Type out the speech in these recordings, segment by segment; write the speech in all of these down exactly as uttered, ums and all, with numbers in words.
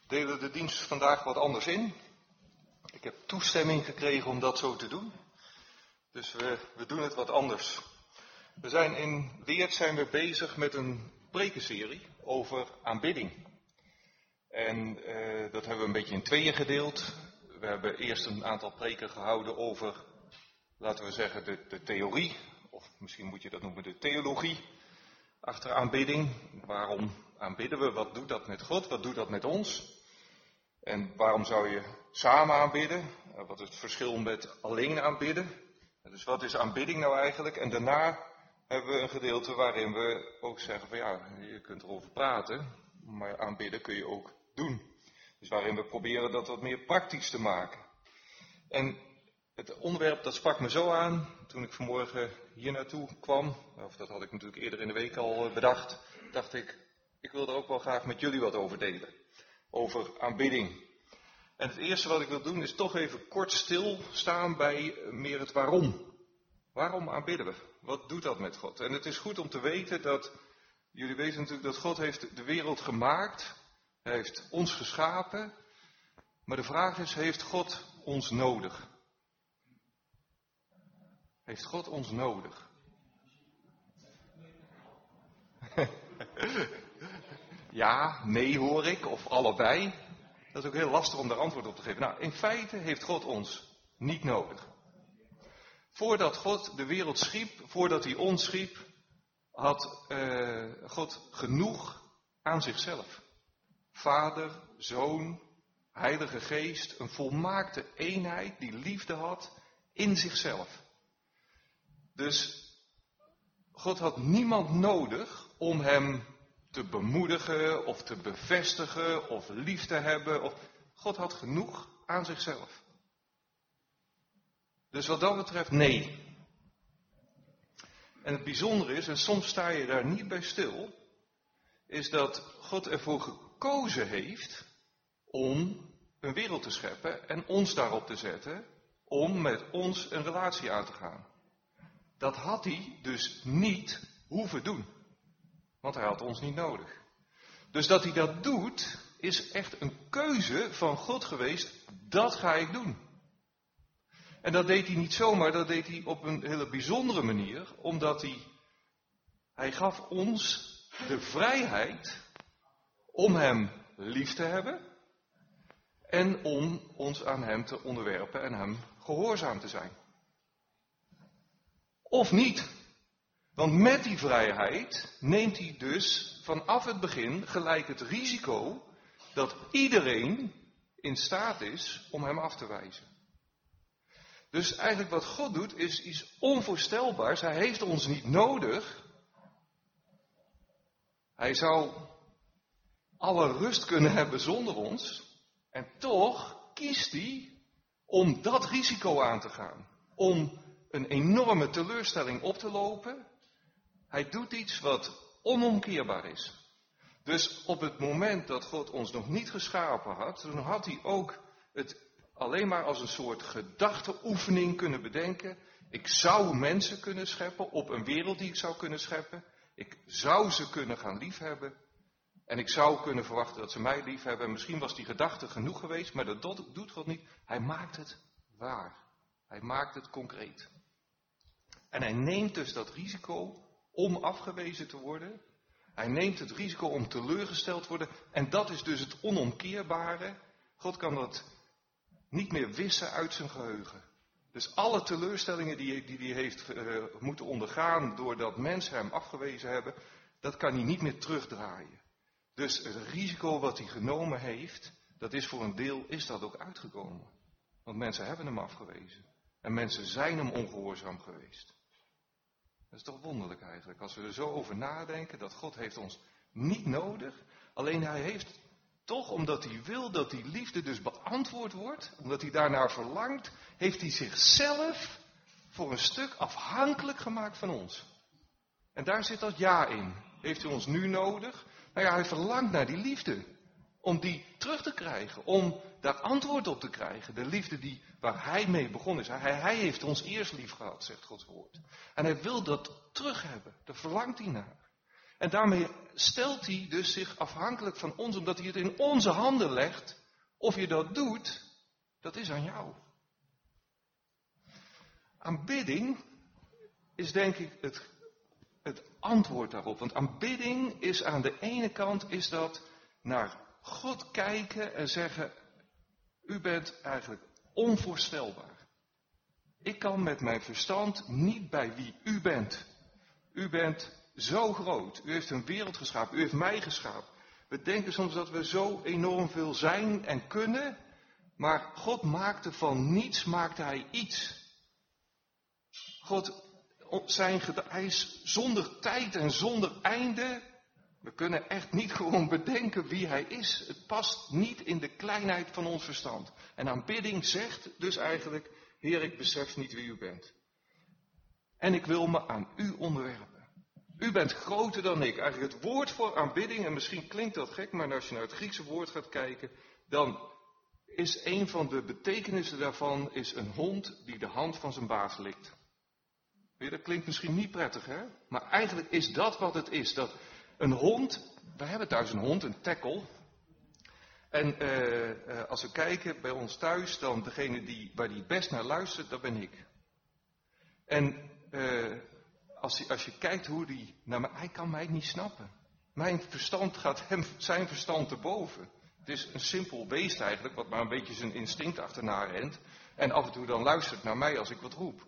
delen de dienst vandaag wat anders in. Ik heb toestemming gekregen om dat zo te doen. Dus we, we doen het wat anders. We zijn in Weert zijn we bezig met een prekenserie over aanbidding. En uh, dat hebben we een beetje in tweeën gedeeld. We hebben eerst een aantal preken gehouden over, laten we zeggen, de, de theorie. Of misschien moet je dat noemen de theologie achter aanbidding. Waarom aanbidden we? Wat doet dat met God? Wat doet dat met ons? En waarom zou je samen aanbidden? Wat is het verschil met alleen aanbidden? Dus wat is aanbidding nou eigenlijk? En daarna hebben we een gedeelte waarin we ook zeggen van ja, je kunt erover praten, maar aanbidden kun je ook doen. Dus waarin we proberen dat wat meer praktisch te maken. En het onderwerp dat sprak me zo aan toen ik vanmorgen hier naartoe kwam, of dat had ik natuurlijk eerder in de week al bedacht, dacht ik, ik wil er ook wel graag met jullie wat over delen. Over aanbidding. En het eerste wat ik wil doen is toch even kort stilstaan bij meer het waarom. Waarom aanbidden we? Wat doet dat met God? En het is goed om te weten dat, jullie weten natuurlijk dat God heeft de wereld gemaakt. Hij heeft ons geschapen. Maar de vraag is, heeft God ons nodig? Heeft God ons nodig? Ja, nee hoor ik, of allebei. Dat is ook heel lastig om daar antwoord op te geven. Nou, in feite heeft God ons niet nodig. Voordat God de wereld schiep, voordat hij ons schiep, had uh, God genoeg aan zichzelf. Vader, Zoon, Heilige Geest, een volmaakte eenheid die liefde had in zichzelf. Dus God had niemand nodig om hem te bemoedigen of te bevestigen of lief te hebben. Of... God had genoeg aan zichzelf. Dus wat dat betreft, nee. En het bijzondere is, en soms sta je daar niet bij stil, is dat God ervoor gekozen heeft om een wereld te scheppen en ons daarop te zetten om met ons een relatie aan te gaan. Dat had hij dus niet hoeven doen. Want hij had ons niet nodig. Dus dat hij dat doet, is echt een keuze van God geweest. Dat ga ik doen. En dat deed hij niet zomaar, dat deed hij op een hele bijzondere manier. Omdat hij, hij gaf ons de vrijheid om hem lief te hebben. En om ons aan hem te onderwerpen en hem gehoorzaam te zijn. Of niet. Want met die vrijheid neemt hij dus vanaf het begin gelijk het risico dat iedereen in staat is om hem af te wijzen. Dus eigenlijk wat God doet is iets onvoorstelbaars. Hij heeft ons niet nodig. Hij zou alle rust kunnen hebben zonder ons. En toch kiest hij om dat risico aan te gaan. Om een enorme teleurstelling op te lopen. Hij doet iets wat onomkeerbaar is. Dus op het moment dat God ons nog niet geschapen had, toen had hij ook het alleen maar als een soort gedachteoefening kunnen bedenken. Ik zou mensen kunnen scheppen op een wereld die ik zou kunnen scheppen. Ik zou ze kunnen gaan liefhebben. En ik zou kunnen verwachten dat ze mij liefhebben. En misschien was die gedachte genoeg geweest, maar dat doet God niet. Hij maakt het waar. Hij maakt het concreet. En hij neemt dus dat risico om afgewezen te worden. Hij neemt het risico om teleurgesteld te worden. En dat is dus het onomkeerbare. God kan dat niet meer wissen uit zijn geheugen. Dus alle teleurstellingen die hij, die hij heeft uh, moeten ondergaan doordat mensen hem afgewezen hebben, dat kan hij niet meer terugdraaien. Dus het risico wat hij genomen heeft, dat is voor een deel is dat ook uitgekomen. Want mensen hebben hem afgewezen. En mensen zijn hem ongehoorzaam geweest. Dat is toch wonderlijk eigenlijk, als we er zo over nadenken, dat God heeft ons niet nodig. Alleen hij heeft toch, omdat hij wil dat die liefde dus beantwoord wordt, omdat hij daarnaar verlangt, heeft hij zichzelf voor een stuk afhankelijk gemaakt van ons. En daar zit dat ja in. Heeft hij ons nu nodig? Nou ja, hij verlangt naar die liefde. Om die terug te krijgen, om daar antwoord op te krijgen. De liefde die, waar hij mee begonnen is. Hij, hij heeft ons eerst lief gehad, zegt Gods woord. En hij wil dat terug hebben. Daar verlangt hij naar. En daarmee stelt hij dus zich afhankelijk van ons, omdat hij het in onze handen legt. Of je dat doet, dat is aan jou. Aanbidding is denk ik het, het antwoord daarop. Want aanbidding is aan de ene kant is dat naar God kijken en zeggen, u bent eigenlijk onvoorstelbaar. Ik kan met mijn verstand niet bij wie u bent. U bent zo groot. U heeft een wereld geschapen. U heeft mij geschapen. We denken soms dat we zo enorm veel zijn en kunnen. Maar God maakte van niets, maakte hij iets. God, zijn, hij is zonder tijd en zonder einde. We kunnen echt niet gewoon bedenken wie hij is. Het past niet in de kleinheid van ons verstand. En aanbidding zegt dus eigenlijk, Heer, ik besef niet wie u bent. En ik wil me aan u onderwerpen. U bent groter dan ik. Eigenlijk het woord voor aanbidding, en misschien klinkt dat gek, maar als je naar het Griekse woord gaat kijken, dan is een van de betekenissen daarvan is een hond die de hand van zijn baas likt. Dat klinkt misschien niet prettig, hè? Maar eigenlijk is dat wat het is. Dat een hond, we hebben thuis een hond, een tackle. En uh, uh, als we kijken bij ons thuis, dan degene die, waar die best naar luistert, dat ben ik. En uh, als, hij, als je kijkt hoe die, nou, maar hij kan mij niet snappen. Mijn verstand gaat hem, zijn verstand te boven. Het is een simpel beest eigenlijk, wat maar een beetje zijn instinct achterna rent. En af en toe dan luistert naar mij als ik wat roep.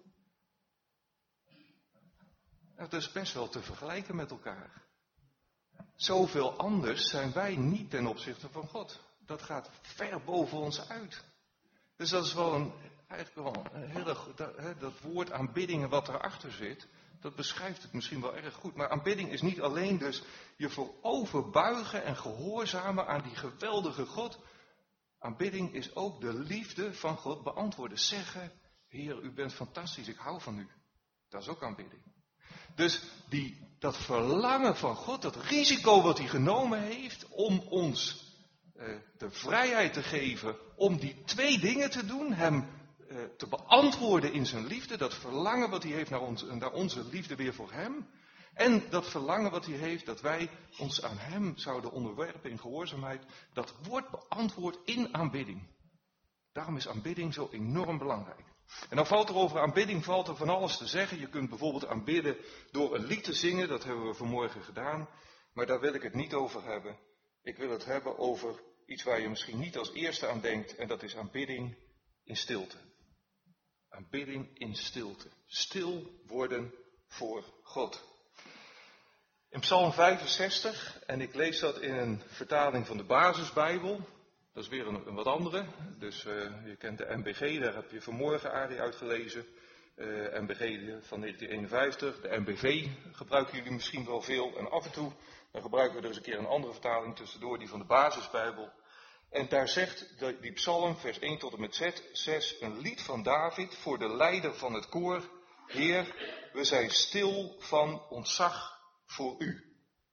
Nou, dat is best wel te vergelijken met elkaar. Zoveel anders zijn wij niet ten opzichte van God. Dat gaat ver boven ons uit. Dus dat is wel een, eigenlijk wel een hele, dat, hè, dat woord aanbidding en wat erachter zit, dat beschrijft het misschien wel erg goed. Maar aanbidding is niet alleen dus je voorover buigen en gehoorzamen aan die geweldige God. Aanbidding is ook de liefde van God beantwoorden. Zeggen, Heer, u bent fantastisch, ik hou van u. Dat is ook aanbidding. Dus die, dat verlangen van God, dat risico wat hij genomen heeft om ons uh, de vrijheid te geven om die twee dingen te doen, hem uh, te beantwoorden in zijn liefde, dat verlangen wat hij heeft naar, ons, naar onze liefde weer voor hem, en dat verlangen wat hij heeft dat wij ons aan hem zouden onderwerpen in gehoorzaamheid, dat wordt beantwoord in aanbidding. Daarom is aanbidding zo enorm belangrijk. En dan valt er over aanbidding valt er van alles te zeggen. Je kunt bijvoorbeeld aanbidden door een lied te zingen, dat hebben we vanmorgen gedaan. Maar daar wil ik het niet over hebben. Ik wil het hebben over iets waar je misschien niet als eerste aan denkt, en dat is aanbidding in stilte. Aanbidding in stilte. Stil worden voor God. In Psalm vijfenzestig, en ik lees dat in een vertaling van de Basisbijbel. Dat is weer een, een wat andere. Dus uh, je kent de M B G, daar heb je vanmorgen Arie uitgelezen. Uh, M B G van negentien eenenvijftig. De M B V gebruiken jullie misschien wel veel. En af en toe dan gebruiken we er eens een keer een andere vertaling tussendoor, die van de Basisbijbel. En daar zegt de, die psalm, vers één tot en met zes, een lied van David voor de leider van het koor. Heer, we zijn stil van ontzag voor u.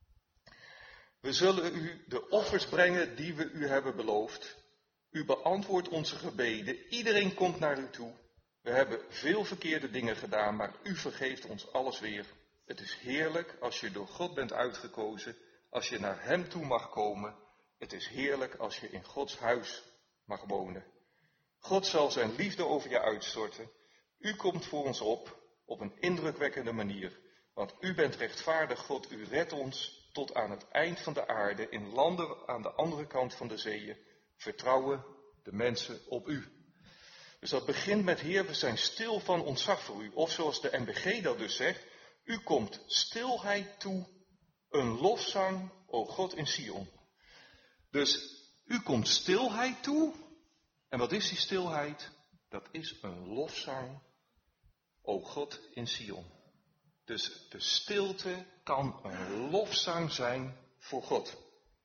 We zullen u de offers brengen die we u hebben beloofd. U beantwoordt onze gebeden. Iedereen komt naar u toe. We hebben veel verkeerde dingen gedaan, maar u vergeeft ons alles weer. Het is heerlijk als je door God bent uitgekozen, als je naar hem toe mag komen. Het is heerlijk als je in Gods huis mag wonen. God zal zijn liefde over je uitstorten. U komt voor ons op, op een indrukwekkende manier. Want u bent rechtvaardig God, u redt ons tot aan het eind van de aarde, in landen aan de andere kant van de zeeën, vertrouwen de mensen op u. Dus dat begint met, Heer, we zijn stil van ontzag voor u. Of zoals de M B G dat dus zegt, u komt stilheid toe, een lofzang, o God in Sion. Dus u komt stilheid toe, en wat is die stilheid? Dat is een lofzang, o God in Sion. Dus de stilte kan een lofzang zijn voor God.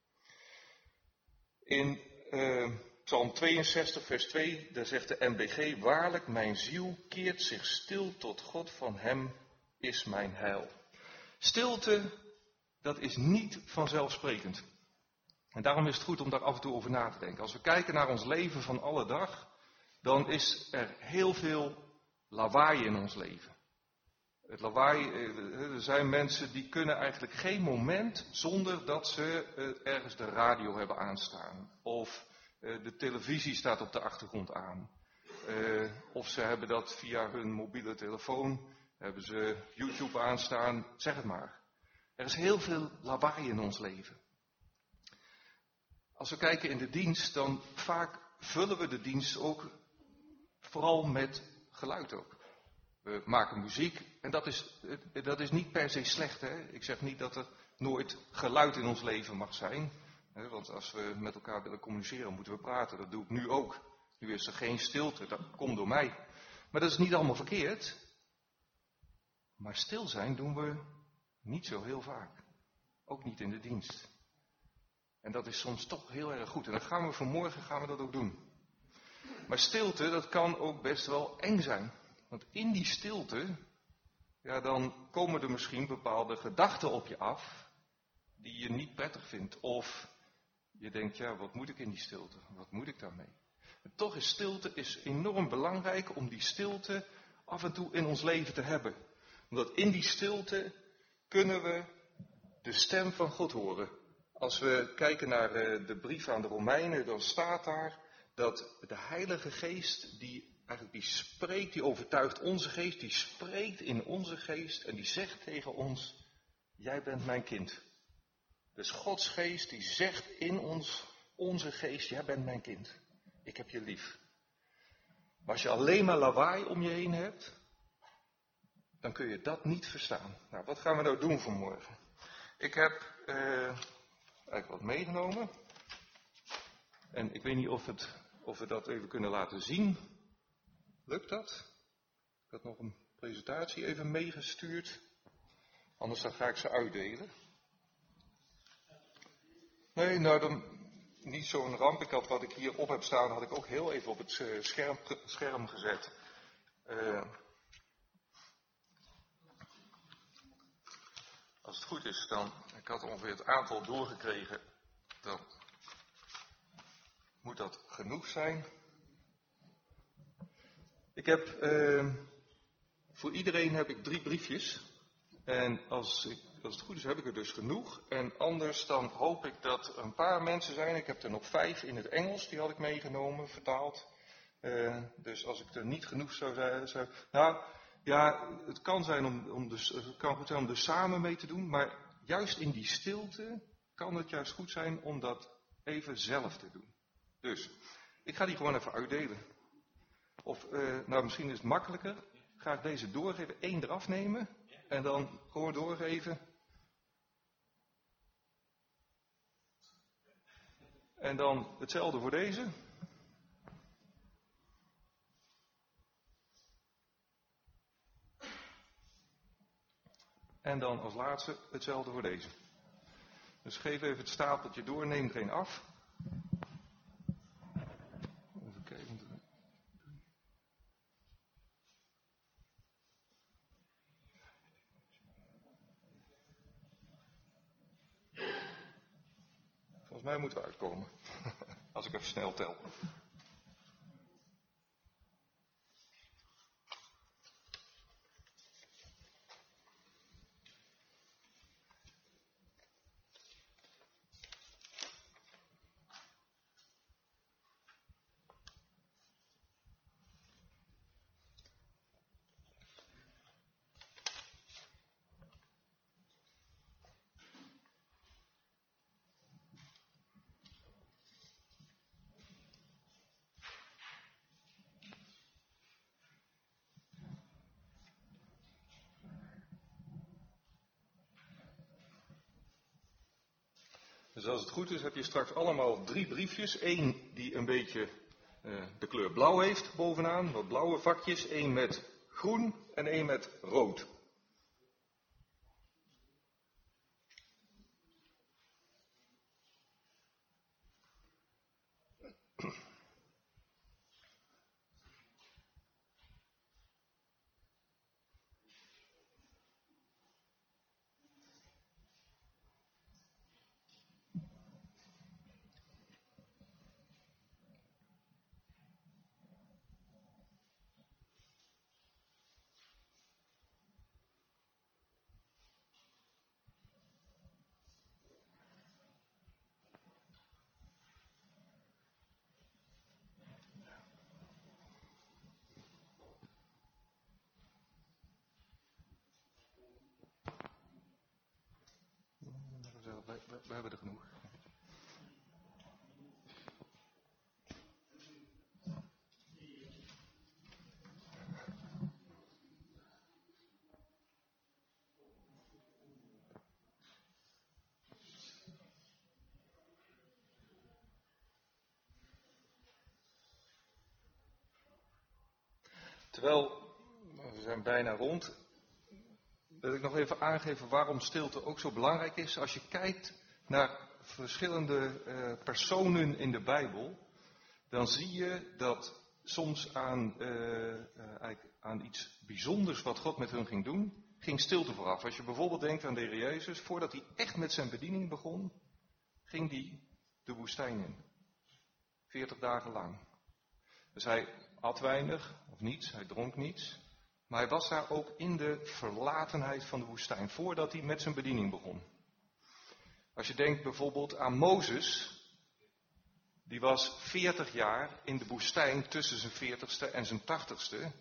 In uh, Psalm tweeënzestig, vers twee, daar zegt de M B G, waarlijk mijn ziel keert zich stil tot God, van hem is mijn heil. Stilte, dat is niet vanzelfsprekend. En daarom is het goed om daar af en toe over na te denken. Als we kijken naar ons leven van alle dag, dan is er heel veel lawaai in ons leven. Het lawaai, er zijn mensen die kunnen eigenlijk geen moment zonder dat ze ergens de radio hebben aanstaan. Of de televisie staat op de achtergrond aan. Of ze hebben dat via hun mobiele telefoon, hebben ze YouTube aanstaan, zeg het maar. Er is heel veel lawaai in ons leven. Als we kijken in de dienst, dan vaak vullen we de dienst ook vooral met geluid ook. We maken muziek en dat is, dat is niet per se slecht. Hè? Ik zeg niet dat er nooit geluid in ons leven mag zijn. Hè? Want als we met elkaar willen communiceren, moeten we praten. Dat doe ik nu ook. Nu is er geen stilte, dat komt door mij. Maar dat is niet allemaal verkeerd. Maar stil zijn doen we niet zo heel vaak. Ook niet in de dienst. En dat is soms toch heel erg goed. En dan gaan we vanmorgen gaan we dat ook doen. Maar stilte, dat kan ook best wel eng zijn. Want in die stilte, ja, dan komen er misschien bepaalde gedachten op je af die je niet prettig vindt. Of je denkt, ja, wat moet ik in die stilte? Wat moet ik daarmee? En toch is stilte is enorm belangrijk om die stilte af en toe in ons leven te hebben. Omdat in die stilte kunnen we de stem van God horen. Als we kijken naar de brief aan de Romeinen, dan staat daar dat de Heilige Geest, die eigenlijk die spreekt, die overtuigt onze geest, die spreekt in onze geest en die zegt tegen ons, jij bent mijn kind. Dus Gods geest die zegt in ons, onze geest, jij bent mijn kind. Ik heb je lief. Maar als je alleen maar lawaai om je heen hebt, dan kun je dat niet verstaan. Nou, wat gaan we nou doen vanmorgen? Ik heb uh, eigenlijk wat meegenomen. En ik weet niet of, het, of we dat even kunnen laten zien. Lukt dat? Ik had nog een presentatie even meegestuurd. Anders dan ga ik ze uitdelen. Nee, nou dan niet zo'n ramp. Ik had wat ik hier op heb staan, had ik ook heel even op het scherm, scherm gezet. Uh, als het goed is, dan, ik had ongeveer het aantal doorgekregen, dan moet dat genoeg zijn. Ik heb, uh, voor iedereen heb ik drie briefjes. En als, ik, als het goed is, heb ik er dus genoeg. En anders dan hoop ik dat er een paar mensen zijn. Ik heb er nog vijf in het Engels, die had ik meegenomen, vertaald. Uh, dus als ik er niet genoeg zou zijn. Zou, nou, ja, het kan, zijn om, om dus, het kan goed zijn om er samen mee te doen. Maar juist in die stilte kan het juist goed zijn om dat even zelf te doen. Dus, ik ga die gewoon even uitdelen. Of, uh, nou misschien is het makkelijker. Ga ik deze doorgeven, één eraf nemen. En dan gewoon doorgeven. En dan hetzelfde voor deze. En dan als laatste hetzelfde voor deze. Dus geef even het stapeltje door, neem er een af. Even kijken. Volgens mij moeten we uitkomen. Als ik even snel tel. Dus als het goed is, heb je straks allemaal drie briefjes. Eén die een beetje uh, de kleur blauw heeft bovenaan, wat blauwe vakjes. Eén met groen en één met rood. we hebben er genoeg. Terwijl, we zijn bijna rond, wil ik nog even aangeven waarom stilte ook zo belangrijk is. Als je kijkt naar verschillende uh, personen in de Bijbel, dan zie je dat soms aan, uh, uh, eigenlijk aan iets bijzonders wat God met hun ging doen, ging stilte vooraf. Als je bijvoorbeeld denkt aan de Heer Jezus, voordat hij echt met zijn bediening begon, ging hij de woestijn in. veertig dagen lang. Dus hij at weinig of niets, hij dronk niets. Maar hij was daar ook in de verlatenheid van de woestijn, voordat hij met zijn bediening begon. Als je denkt bijvoorbeeld aan Mozes, die was veertig jaar in de woestijn tussen zijn veertigste en zijn tachtigste.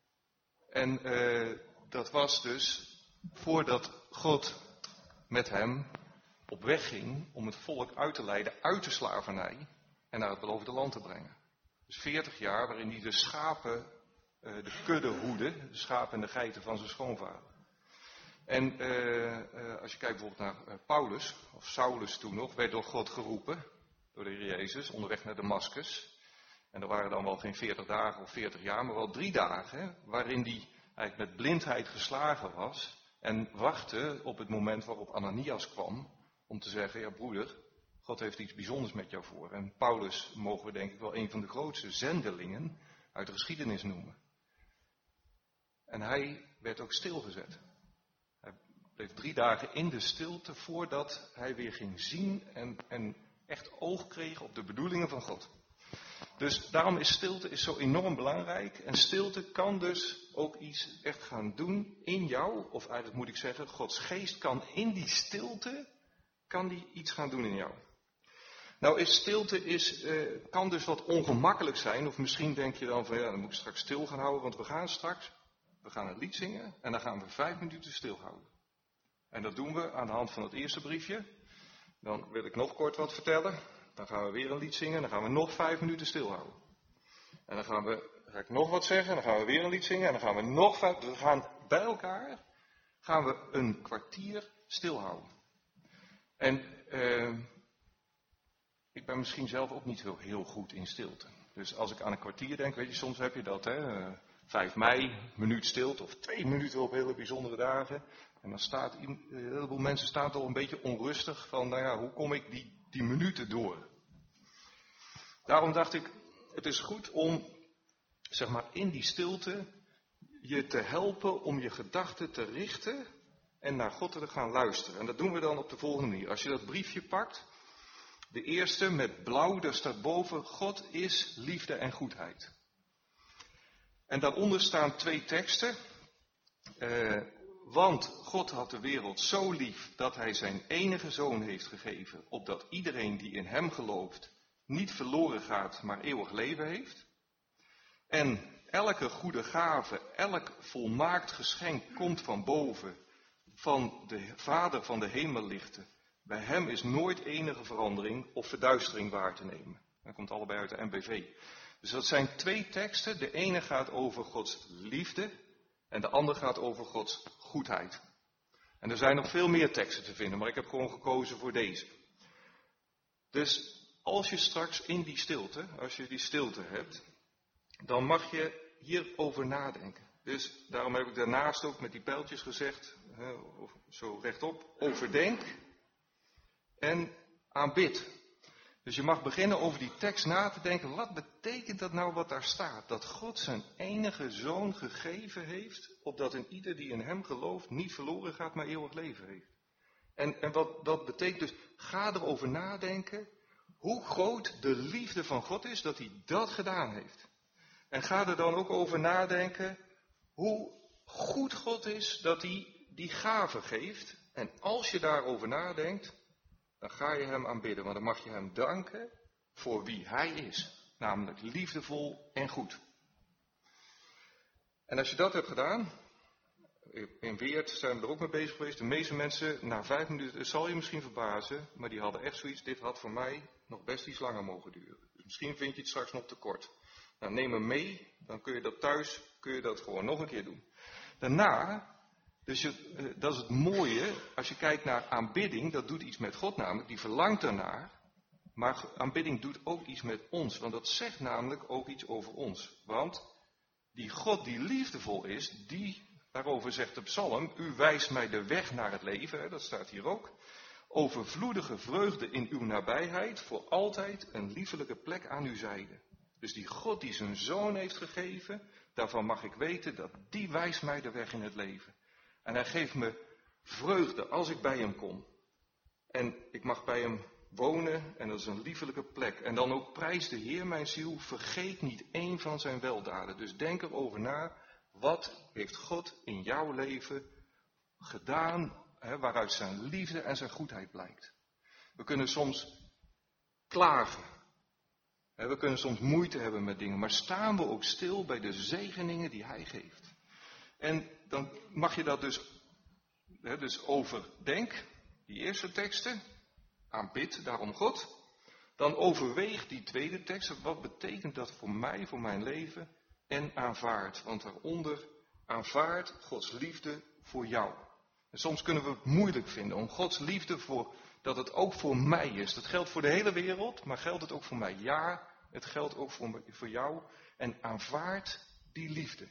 En uh, dat was dus voordat God met hem op weg ging om het volk uit te leiden uit de slavernij en naar het beloofde land te brengen. Dus veertig jaar waarin hij de schapen, uh, de kudde hoede, de schapen en de geiten van zijn schoonvader. En uh, uh, als je kijkt bijvoorbeeld naar uh, Paulus, of Saulus toen nog, werd door God geroepen, door de Heer Jezus, onderweg naar Damascus. En er waren dan wel geen veertig dagen of veertig jaar, maar wel drie dagen, hè, waarin hij eigenlijk met blindheid geslagen was en wachtte op het moment waarop Ananias kwam om te zeggen, ja broeder, God heeft iets bijzonders met jou voor. En Paulus mogen we denk ik wel een van de grootste zendelingen uit de geschiedenis noemen. En hij werd ook stilgezet. Hij bleef drie dagen in de stilte voordat hij weer ging zien en, en echt oog kreeg op de bedoelingen van God. Dus daarom is stilte is zo enorm belangrijk. En stilte kan dus ook iets echt gaan doen in jou. Of eigenlijk moet ik zeggen, Gods geest kan in die stilte, kan die iets gaan doen in jou. Nou is stilte is, uh, kan dus wat ongemakkelijk zijn. Of misschien denk je dan van ja, dan moet ik straks stil gaan houden. Want we gaan straks, we gaan een lied zingen en dan gaan we vijf minuten stilhouden. En dat doen we aan de hand van het eerste briefje. Dan wil ik nog kort wat vertellen. Dan gaan we weer een lied zingen en dan gaan we nog vijf minuten stilhouden. En dan gaan we, ga ik nog wat zeggen, en dan gaan we weer een lied zingen en dan gaan we nog vijf, dus we gaan bij elkaar, gaan we een kwartier stilhouden. En uh, ik ben misschien zelf ook niet heel, heel goed in stilte. Dus als ik aan een kwartier denk, weet je, soms heb je dat, hè, vijf mei, minuut stilte of twee minuten op hele bijzondere dagen. En dan staat, een heleboel mensen staan al een beetje onrustig van, nou ja, hoe kom ik die die minuten door. Daarom dacht ik, het is goed om, zeg maar, in die stilte je te helpen om je gedachten te richten en naar God te gaan luisteren. En dat doen we dan op de volgende manier. Als je dat briefje pakt, de eerste met blauw, daar staat boven, God is liefde en goedheid. En daaronder staan twee teksten. Uh, Want God had de wereld zo lief dat hij zijn enige zoon heeft gegeven, opdat iedereen die in hem gelooft niet verloren gaat, maar eeuwig leven heeft. En elke goede gave, elk volmaakt geschenk komt van boven, van de Vader van de hemellichten. Bij hem is nooit enige verandering of verduistering waar te nemen. Dat komt allebei uit de N B V. Dus dat zijn twee teksten. De ene gaat over Gods liefde en de andere gaat over Gods goedheid. En er zijn nog veel meer teksten te vinden, maar ik heb gewoon gekozen voor deze. Dus als je straks in die stilte, als je die stilte hebt, dan mag je hierover nadenken. Dus daarom heb ik daarnaast ook met die pijltjes gezegd, of zo rechtop, overdenk en aanbid. Dus je mag beginnen over die tekst na te denken, wat betekent dat nou wat daar staat? Dat God zijn enige zoon gegeven heeft, opdat een ieder die in hem gelooft niet verloren gaat, maar eeuwig leven heeft. En, en wat dat betekent dus, ga erover nadenken hoe groot de liefde van God is dat hij dat gedaan heeft. En ga er dan ook over nadenken hoe goed God is dat hij die gave geeft. En als je daarover nadenkt, dan ga je hem aanbidden, want dan mag je hem danken voor wie hij is. Namelijk liefdevol en goed. En als je dat hebt gedaan, in Weert zijn we er ook mee bezig geweest. De meeste mensen, na vijf minuten, het zal je misschien verbazen, maar die hadden echt zoiets, dit had voor mij nog best iets langer mogen duren. Dus misschien vind je het straks nog te kort. Nou, neem hem mee, dan kun je dat thuis, kun je dat gewoon nog een keer doen. Daarna, dus je, dat is het mooie, als je kijkt naar aanbidding, dat doet iets met God namelijk, die verlangt daarnaar. Maar aanbidding doet ook iets met ons, want dat zegt namelijk ook iets over ons. Want die God die liefdevol is, die, daarover zegt de psalm, u wijst mij de weg naar het leven, hè, dat staat hier ook. Overvloedige vreugde in uw nabijheid, voor altijd een liefelijke plek aan uw zijde. Dus die God die zijn zoon heeft gegeven, daarvan mag ik weten dat die wijst mij de weg in het leven. En hij geeft me vreugde als ik bij hem kom. En ik mag bij hem wonen en dat is een liefelijke plek. En dan ook prijs de Heer mijn ziel, vergeet niet één van zijn weldaden. Dus denk erover na, wat heeft God in jouw leven gedaan, hè, waaruit zijn liefde en zijn goedheid blijkt. We kunnen soms klagen. Hè, we kunnen soms moeite hebben met dingen, maar staan we ook stil bij de zegeningen die hij geeft. En dan mag je dat dus, hè, dus overdenk, die eerste teksten. Aanbid daarom God. Dan overweeg die tweede tekst. Wat betekent dat voor mij, voor mijn leven? En aanvaard. Want daaronder aanvaard Gods liefde voor jou. En soms kunnen we het moeilijk vinden om Gods liefde voor, dat het ook voor mij is. Dat geldt voor de hele wereld, maar geldt het ook voor mij? Ja, het geldt ook voor, voor jou. En aanvaard die liefde.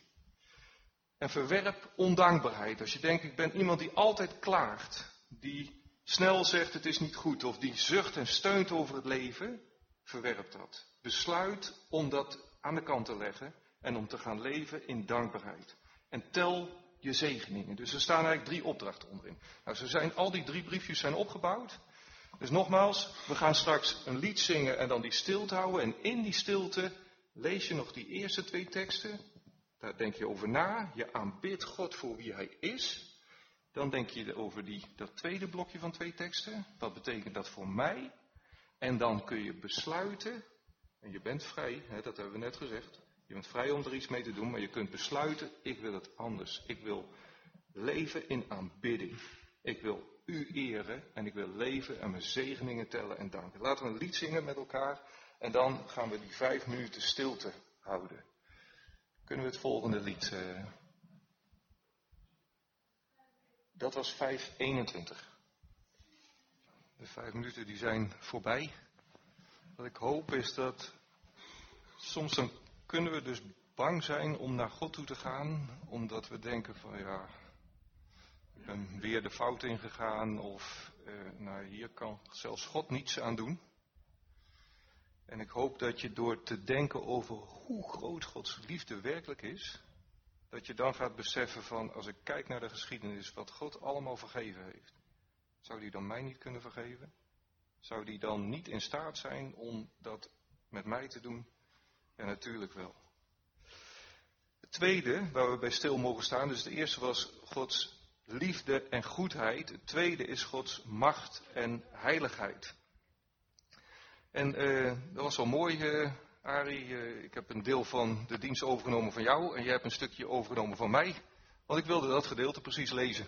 En verwerp ondankbaarheid. Als je denkt, ik ben iemand die altijd klaagt. Die snel zegt het is niet goed of die zucht en steunt over het leven, verwerp dat. Besluit om dat aan de kant te leggen en om te gaan leven in dankbaarheid. En tel je zegeningen. Dus er staan eigenlijk drie opdrachten onderin. Nou, zo zijn, al die drie briefjes zijn opgebouwd. Dus nogmaals, we gaan straks een lied zingen en dan die stilte houden. En in die stilte lees je nog die eerste twee teksten. Daar denk je over na. Je aanbidt God voor wie hij is. Dan denk je over die, dat tweede blokje van twee teksten. Wat betekent dat voor mij? En dan kun je besluiten, en je bent vrij, hè, dat hebben we net gezegd. Je bent vrij om er iets mee te doen, maar je kunt besluiten, ik wil het anders. Ik wil leven in aanbidding. Ik wil u eren en ik wil leven en mijn zegeningen tellen en danken. Laten we een lied zingen met elkaar en dan gaan we die vijf minuten stilte houden. Kunnen we het volgende lied... Uh, Dat was vijf eenentwintig. De vijf minuten die zijn voorbij. Wat ik hoop is dat soms dan kunnen we dus bang zijn om naar God toe te gaan. Omdat we denken van ja, ik ben weer de fout ingegaan. Of eh, nou hier kan zelfs God niets aan doen. En ik hoop dat je door te denken over hoe groot Gods liefde werkelijk is. Dat je dan gaat beseffen van, als ik kijk naar de geschiedenis, wat God allemaal vergeven heeft. Zou die dan mij niet kunnen vergeven? Zou die dan niet in staat zijn om dat met mij te doen? Ja, natuurlijk wel. Het tweede, waar we bij stil mogen staan, dus het eerste was Gods liefde en goedheid. Het tweede is Gods macht en heiligheid. En uh, dat was wel mooi... Uh, Arie, ik heb een deel van de dienst overgenomen van jou en jij hebt een stukje overgenomen van mij. Want ik wilde dat gedeelte precies lezen.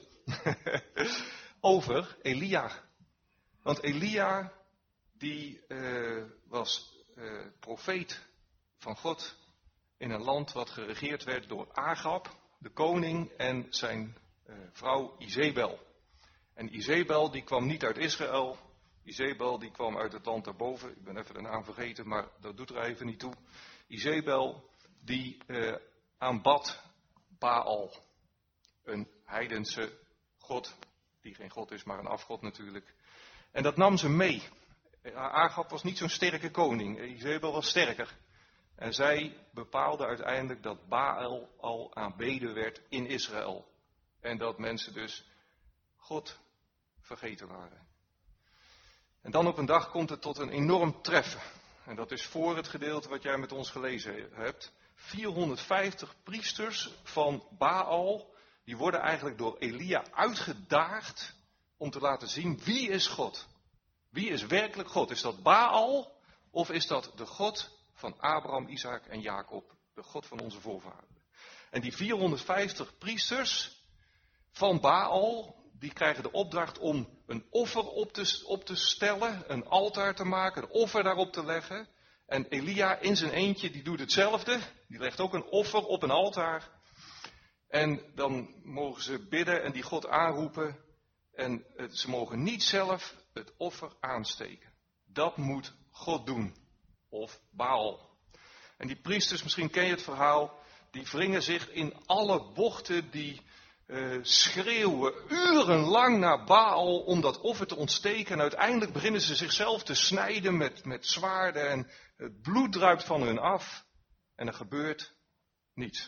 Over Elia. Want Elia, die uh, was uh, profeet van God in een land wat geregeerd werd door Agab, de koning, en zijn uh, vrouw Izebel. En Izebel die kwam niet uit Israël. Izebel die kwam uit het land daarboven, ik ben even de naam vergeten, maar dat doet er even niet toe. Izebel die uh, aanbad Baal, een heidense god, die geen god is, maar een afgod natuurlijk. En dat nam ze mee. Agab was niet zo'n sterke koning, Izebel was sterker. En zij bepaalde uiteindelijk dat Baal al aanbeden werd in Israël. En dat mensen dus God vergeten waren. En dan op een dag komt het tot een enorm treffen. En dat is voor het gedeelte wat jij met ons gelezen hebt. vierhonderdvijftig priesters van Baal, die worden eigenlijk door Elia uitgedaagd om te laten zien wie is God. Wie is werkelijk God? Is dat Baal of is dat de God van Abraham, Isaac en Jacob, de God van onze voorvaderen? En die vierhonderdvijftig priesters, van Baal, die krijgen de opdracht om een offer op te, op te stellen, een altaar te maken, een offer daarop te leggen. En Elia in zijn eentje, die doet hetzelfde. Die legt ook een offer op een altaar. En dan mogen ze bidden en die God aanroepen. En het, ze mogen niet zelf het offer aansteken. Dat moet God doen. Of Baal. En die priesters, misschien ken je het verhaal, die wringen zich in alle bochten, die uh, schreeuwen urenlang naar Baal om dat offer te ontsteken. En uiteindelijk beginnen ze zichzelf te snijden met, met zwaarden en het bloed druipt van hun af. En er gebeurt niets.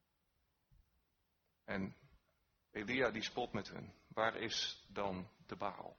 En Elia die spot met hun. Waar is dan de Baal?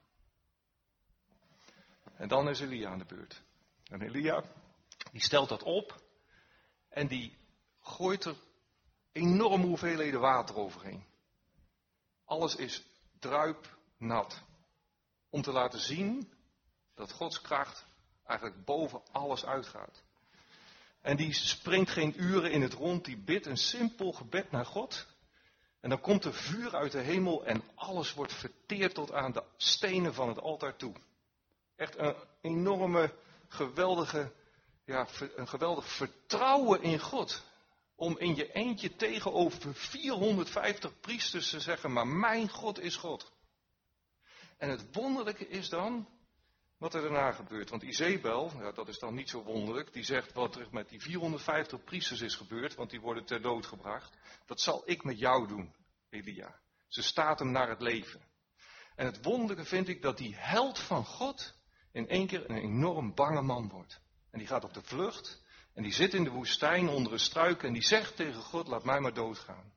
En dan is Elia aan de beurt. En Elia, die stelt dat op. En die gooit er enorme hoeveelheden water overheen. Alles is druipnat. Om te laten zien dat Gods kracht eigenlijk boven alles uitgaat. En die springt geen uren in het rond, die bidt een simpel gebed naar God. En dan komt er vuur uit de hemel en alles wordt verteerd tot aan de stenen van het altaar toe. Echt een enorme, geweldige, ja, een geweldig vertrouwen in God. Om in je eentje tegenover vierhonderdvijftig priesters te zeggen, maar mijn God is God. En het wonderlijke is dan wat er daarna gebeurt. Want Izebel, ja, dat is dan niet zo wonderlijk, die zegt wat er met die vierhonderdvijftig priesters is gebeurd, want die worden ter dood gebracht. Dat zal ik met jou doen, Elia. Ze staat hem naar het leven. En het wonderlijke vind ik dat die held van God in één keer een enorm bange man wordt. En die gaat op de vlucht en die zit in de woestijn onder een struik en die zegt tegen God, laat mij maar doodgaan.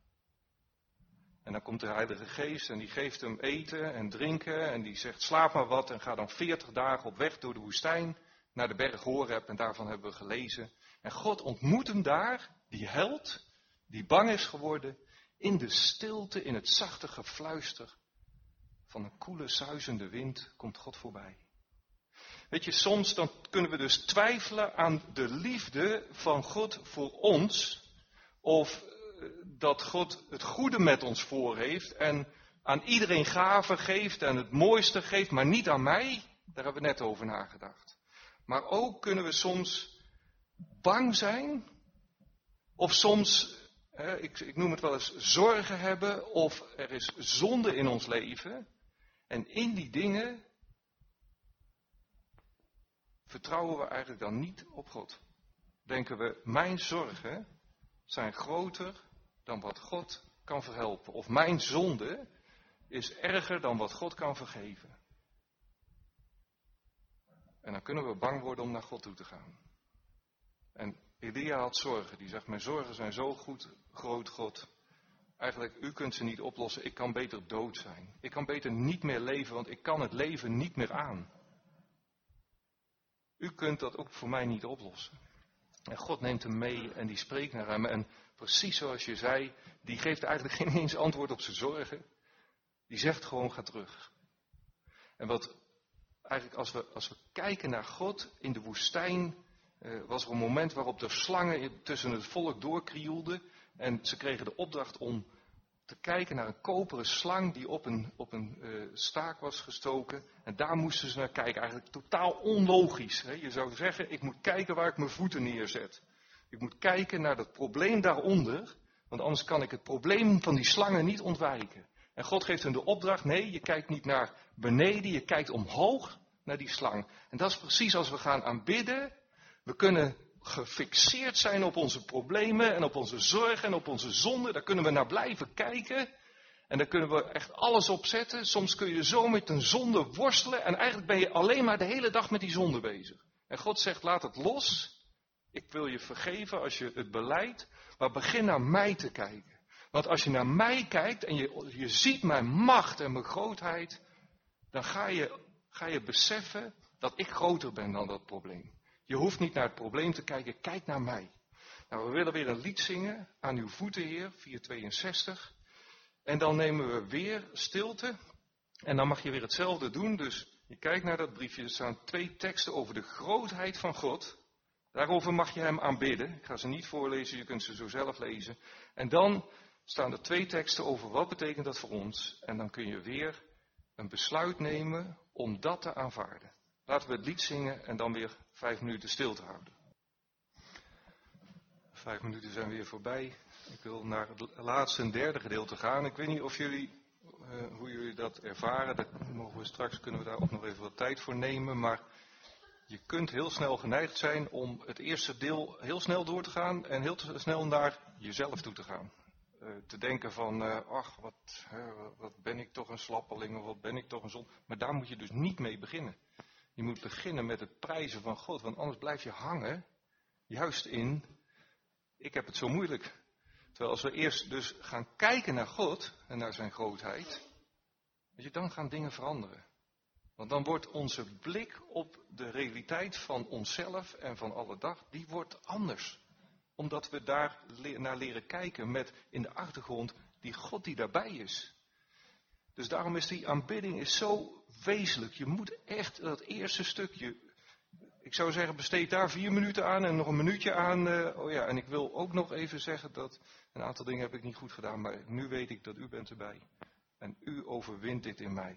En dan komt de Heilige Geest en die geeft hem eten en drinken en die zegt slaap maar wat en ga dan veertig dagen op weg door de woestijn naar de berg Horeb en daarvan hebben we gelezen. En God ontmoet hem daar, die held, die bang is geworden, in de stilte, in het zachte gefluister van een koele, suizende wind komt God voorbij. Weet je, soms dan kunnen we dus twijfelen aan de liefde van God voor ons, of dat God het goede met ons voor heeft en aan iedereen gaven geeft en het mooiste geeft, maar niet aan mij. Daar hebben we net over nagedacht. Maar ook kunnen we soms bang zijn, of soms, hè, ik, ik noem het wel eens, zorgen hebben, of er is zonde in ons leven. En in die dingen vertrouwen we eigenlijk dan niet op God. Denken we, mijn zorgen zijn groter dan wat God kan verhelpen. Of mijn zonde is erger dan wat God kan vergeven. En dan kunnen we bang worden om naar God toe te gaan. En Elia had zorgen. Die zegt, mijn zorgen zijn zo goed, groot God. Eigenlijk, u kunt ze niet oplossen. Ik kan beter dood zijn. Ik kan beter niet meer leven, want ik kan het leven niet meer aan. U kunt dat ook voor mij niet oplossen. En God neemt hem mee en die spreekt naar hem. En precies zoals je zei, die geeft eigenlijk geen eens antwoord op zijn zorgen. Die zegt gewoon, ga terug. En wat eigenlijk als we, als we kijken naar God in de woestijn, eh, was er een moment waarop de slangen tussen het volk doorkrioelden. En ze kregen de opdracht om te kijken naar een koperen slang die op een, op een uh, staak was gestoken. En daar moesten ze naar kijken. Eigenlijk totaal onlogisch. Hè? Je zou zeggen, ik moet kijken waar ik mijn voeten neerzet. Ik moet kijken naar dat probleem daaronder. Want anders kan ik het probleem van die slangen niet ontwijken. En God geeft hen de opdracht, nee, je kijkt niet naar beneden, je kijkt omhoog naar die slang. En dat is precies als we gaan aanbidden. We kunnen gefixeerd zijn op onze problemen en op onze zorgen en op onze zonden. Daar kunnen we naar blijven kijken. En daar kunnen we echt alles op zetten. Soms kun je zo met een zonde worstelen. En eigenlijk ben je alleen maar de hele dag met die zonde bezig. En God zegt, laat het los. Ik wil je vergeven als je het belijdt. Maar begin naar mij te kijken. Want als je naar mij kijkt en je, je ziet mijn macht en mijn grootheid. Dan ga je, ga je beseffen dat ik groter ben dan dat probleem. Je hoeft niet naar het probleem te kijken, kijk naar mij. Nou, we willen weer een lied zingen, Aan uw voeten, Heer, vierhonderdtweeënzestig. En dan nemen we weer stilte. En dan mag je weer hetzelfde doen. Dus je kijkt naar dat briefje, er staan twee teksten over de grootheid van God. Daarover mag je hem aanbidden. Ik ga ze niet voorlezen, je kunt ze zo zelf lezen. En dan staan er twee teksten over wat betekent dat voor ons. En dan kun je weer een besluit nemen om dat te aanvaarden. Laten we het lied zingen en dan weer vijf minuten stil te houden. Vijf minuten zijn weer voorbij. Ik wil naar het laatste en derde gedeelte gaan. Ik weet niet of jullie, uh, hoe jullie dat ervaren. Daar mogen we straks, kunnen we daar ook nog even wat tijd voor nemen. Maar je kunt heel snel geneigd zijn om het eerste deel heel snel door te gaan en heel snel naar jezelf toe te gaan. Uh, te denken van, uh, ach, wat, uh, wat ben ik toch een slappeling of wat ben ik toch een zon. Maar daar moet je dus niet mee beginnen. Je moet beginnen met het prijzen van God, want anders blijf je hangen, juist in, ik heb het zo moeilijk. Terwijl als we eerst dus gaan kijken naar God en naar zijn grootheid, weet je, dan gaan dingen veranderen. Want dan wordt onze blik op de realiteit van onszelf en van alle dag, die wordt anders. Omdat we daar naar leren kijken met in de achtergrond die God die daarbij is. Dus daarom is die aanbidding is zo wezenlijk. Je moet echt dat eerste stukje, ik zou zeggen besteed daar vier minuten aan en nog een minuutje aan. Uh, oh ja, en ik wil ook nog even zeggen dat een aantal dingen heb ik niet goed gedaan, maar nu weet ik dat u bent erbij. En u overwint dit in mij.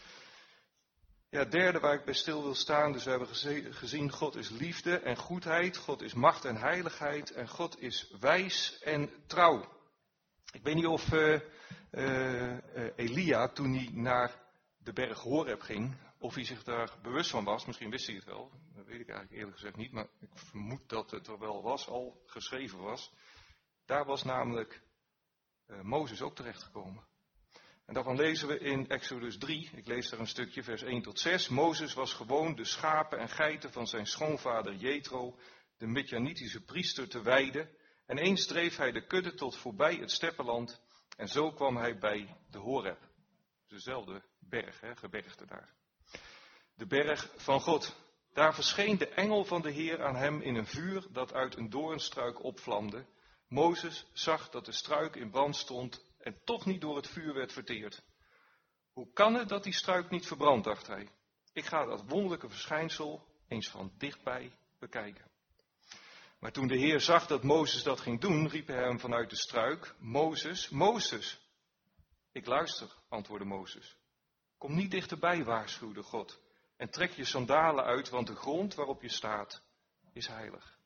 Ja, het derde waar ik bij stil wil staan, dus we hebben gezien, God is liefde en goedheid, God is macht en heiligheid en God is wijs en trouw. Ik weet niet of uh, uh, uh, Elia, toen hij naar de berg Horeb ging, of hij zich daar bewust van was, misschien wist hij het wel, dat weet ik eigenlijk eerlijk gezegd niet, maar ik vermoed dat het er wel was, al geschreven was. Daar was namelijk uh, Mozes ook terechtgekomen. En daarvan lezen we in Exodus drie, ik lees daar een stukje, vers één tot zes. Mozes was gewoon de schapen en geiten van zijn schoonvader Jethro, de Midjanitische priester, te weiden. En eens dreef hij de kudde tot voorbij het steppenland en zo kwam hij bij de Horeb. Dezelfde berg, hè, gebergte daar. De berg van God. Daar verscheen de engel van de Heer aan hem in een vuur dat uit een doornstruik opvlamde. Mozes zag dat de struik in brand stond en toch niet door het vuur werd verteerd. Hoe kan het dat die struik niet verbrandt, dacht hij. Ik ga dat wonderlijke verschijnsel eens van dichtbij bekijken. Maar toen de Heer zag dat Mozes dat ging doen, riep hij hem vanuit de struik, Mozes, Mozes. Ik luister, antwoordde Mozes. Kom niet dichterbij, waarschuwde God, en trek je sandalen uit, want de grond waarop je staat is heilig.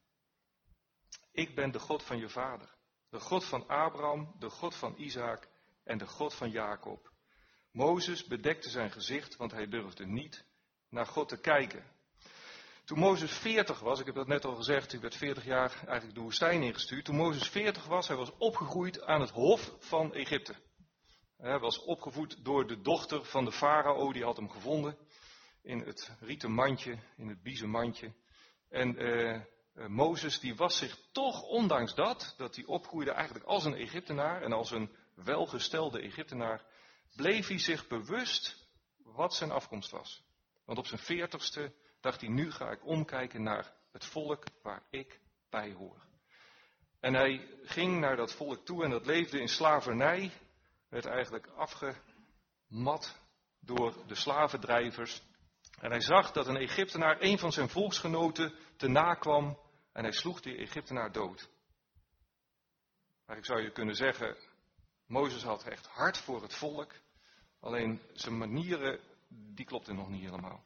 Ik ben de God van je vader, de God van Abraham, de God van Isaac en de God van Jacob. Mozes bedekte zijn gezicht, want hij durfde niet naar God te kijken. Toen Mozes veertig was, ik heb dat net al gezegd, hij werd veertig jaar eigenlijk de woestijn ingestuurd. Toen Mozes veertig was, hij was opgegroeid aan het hof van Egypte. Hij was opgevoed door de dochter van de farao, die had hem gevonden in het rieten mandje, in het biezen mandje. En uh, uh, Mozes die was zich toch, ondanks dat, dat hij opgroeide eigenlijk als een Egyptenaar en als een welgestelde Egyptenaar, bleef hij zich bewust wat zijn afkomst was. Want op zijn veertigste dacht hij, nu ga ik omkijken naar het volk waar ik bij hoor. En hij ging naar dat volk toe en dat leefde in slavernij, werd eigenlijk afgemat door de slavendrijvers. En hij zag dat een Egyptenaar een van zijn volksgenoten te na kwam en hij sloeg die Egyptenaar dood. Maar ik zou je kunnen zeggen, Mozes had echt hart voor het volk, alleen zijn manieren, die klopten nog niet helemaal.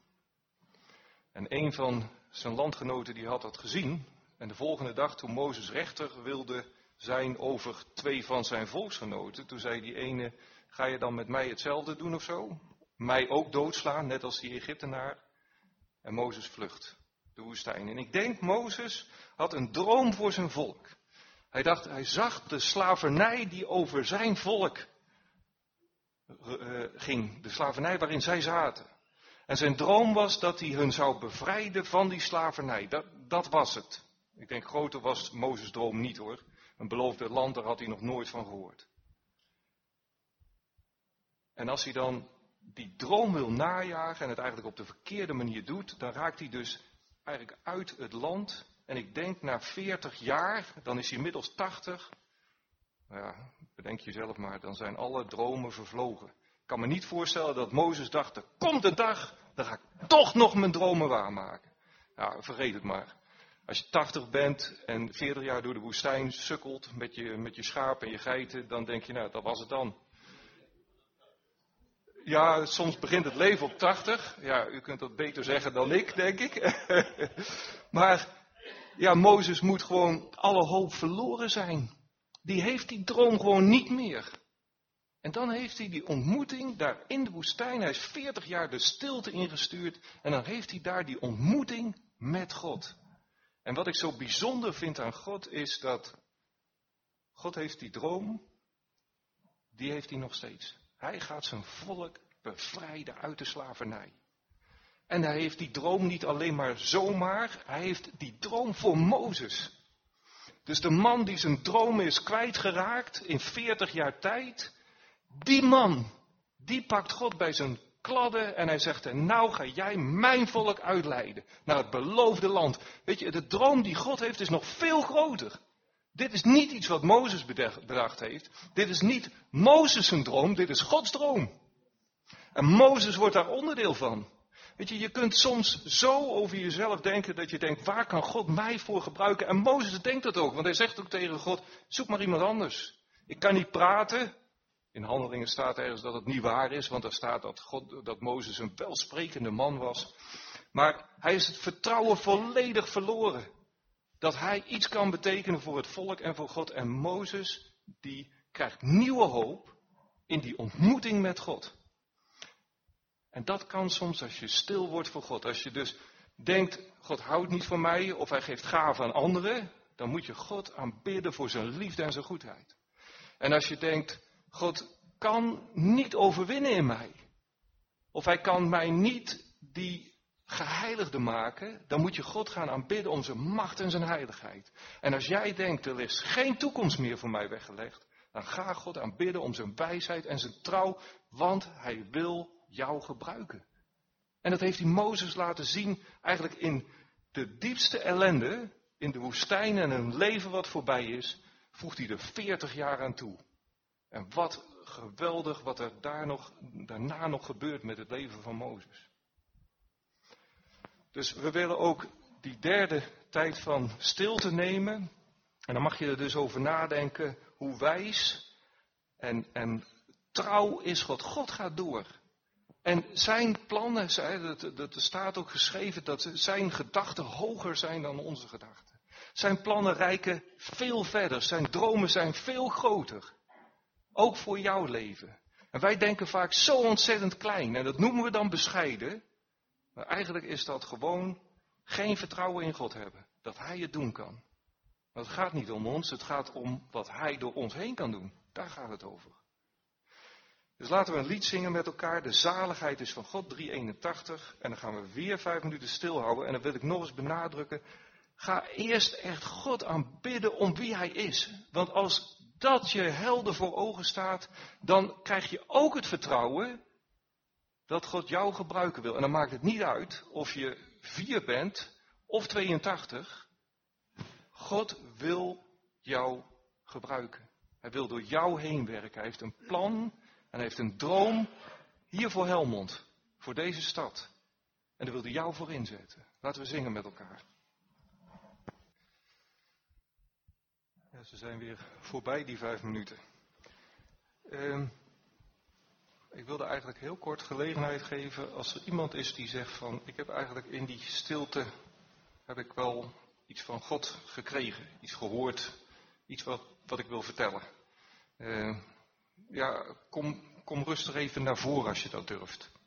En een van zijn landgenoten die had dat gezien. En de volgende dag toen Mozes rechter wilde zijn over twee van zijn volksgenoten. Toen zei die ene, ga je dan met mij hetzelfde doen of zo? Mij ook doodslaan, net als die Egyptenaar. En Mozes vlucht de woestijn. En ik denk Mozes had een droom voor zijn volk. Hij dacht, hij zag de slavernij die over zijn volk uh, ging. De slavernij waarin zij zaten. En zijn droom was dat hij hun zou bevrijden van die slavernij. Dat, dat was het. Ik denk, groter was Mozes' droom niet hoor. Een beloofde land, daar had hij nog nooit van gehoord. En als hij dan die droom wil najagen en het eigenlijk op de verkeerde manier doet, dan raakt hij dus eigenlijk uit het land. En ik denk na veertig jaar, dan is hij inmiddels tachtig. Nou ja, bedenk jezelf maar, dan zijn alle dromen vervlogen. Ik kan me niet voorstellen dat Mozes dacht, er komt een dag, dan ga ik toch nog mijn dromen waarmaken. Nou, vergeet het maar. Als je tachtig bent en veertig jaar door de woestijn sukkelt met je, met je schapen en je geiten, dan denk je, nou, dat was het dan. Ja, soms begint het leven op tachtig. Ja, u kunt dat beter zeggen dan ik, denk ik. Maar ja, Mozes moet gewoon alle hoop verloren zijn. Die heeft die droom gewoon niet meer. En dan heeft hij die ontmoeting daar in de woestijn. Hij is veertig jaar de stilte ingestuurd. En dan heeft hij daar die ontmoeting met God. En wat ik zo bijzonder vind aan God is dat God heeft die droom, die heeft hij nog steeds. Hij gaat zijn volk bevrijden uit de slavernij. En hij heeft die droom niet alleen maar zomaar, hij heeft die droom voor Mozes. Dus de man die zijn droom is kwijtgeraakt in veertig jaar tijd, die man, die pakt God bij zijn kladden en hij zegt, en nou ga jij mijn volk uitleiden naar het beloofde land. Weet je, de droom die God heeft is nog veel groter. Dit is niet iets wat Mozes bedacht heeft. Dit is niet Mozes' zijn droom, dit is Gods droom. En Mozes wordt daar onderdeel van. Weet je, je kunt soms zo over jezelf denken dat je denkt, waar kan God mij voor gebruiken? En Mozes denkt dat ook, want hij zegt ook tegen God, zoek maar iemand anders. Ik kan niet praten. In Handelingen staat ergens dat het niet waar is, want er staat dat, God, dat Mozes een welsprekende man was. Maar hij is het vertrouwen volledig verloren. Dat hij iets kan betekenen voor het volk en voor God. En Mozes, die krijgt nieuwe hoop in die ontmoeting met God. En dat kan soms als je stil wordt voor God. Als je dus denkt, God houdt niet van mij of hij geeft gaven aan anderen. Dan moet je God aanbidden voor zijn liefde en zijn goedheid. En als je denkt, God kan niet overwinnen in mij. Of hij kan mij niet die geheiligde maken. Dan moet je God gaan aanbidden om zijn macht en zijn heiligheid. En als jij denkt, er is geen toekomst meer voor mij weggelegd. Dan ga God aanbidden om zijn wijsheid en zijn trouw. Want hij wil jou gebruiken. En dat heeft hij Mozes laten zien eigenlijk in de diepste ellende. In de woestijn en een leven wat voorbij is. Voegt hij er veertig jaar aan toe. En wat geweldig wat er daar nog, daarna nog gebeurt met het leven van Mozes. Dus we willen ook die derde tijd van stilte nemen. En dan mag je er dus over nadenken hoe wijs en, en trouw is God. God gaat door. En zijn plannen, er staat ook geschreven dat zijn gedachten hoger zijn dan onze gedachten. Zijn plannen reiken veel verder, zijn dromen zijn veel groter. Ook voor jouw leven. En wij denken vaak zo ontzettend klein. En dat noemen we dan bescheiden. Maar eigenlijk is dat gewoon geen vertrouwen in God hebben. Dat hij het doen kan. Maar het gaat niet om ons. Het gaat om wat hij door ons heen kan doen. Daar gaat het over. Dus laten we een lied zingen met elkaar. De zaligheid is van God, driehonderdeenentachtig. En dan gaan we weer vijf minuten stilhouden. En dan wil ik nog eens benadrukken. Ga eerst echt God aanbidden om wie hij is. Want als dat je helder voor ogen staat, dan krijg je ook het vertrouwen dat God jou gebruiken wil. En dan maakt het niet uit of je vier bent of tweeëntachtig. God wil jou gebruiken. Hij wil door jou heen werken. Hij heeft een plan en hij heeft een droom hier voor Helmond, voor deze stad. En daar wil hij jou voor inzetten. Laten we zingen met elkaar. Ja, ze zijn weer voorbij, die vijf minuten. Uh, ik wilde eigenlijk heel kort gelegenheid geven als er iemand is die zegt van, ik heb eigenlijk in die stilte, heb ik wel iets van God gekregen, iets gehoord, iets wat, wat ik wil vertellen. Uh, ja, kom, kom rustig even naar voren als je dat durft.